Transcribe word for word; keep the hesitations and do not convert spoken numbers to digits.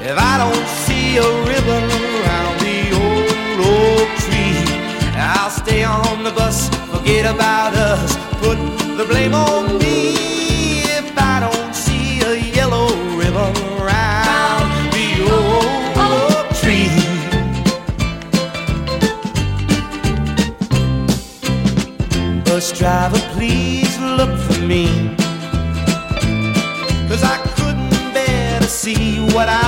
if I don't see a ribbon around the old oak tree. I'll stay on the bus, forget about us, put the blame on me if I don't see a yellow ribbon around the old oak tree. Bus driver, please look for me, 'cause I couldn't bear to see what I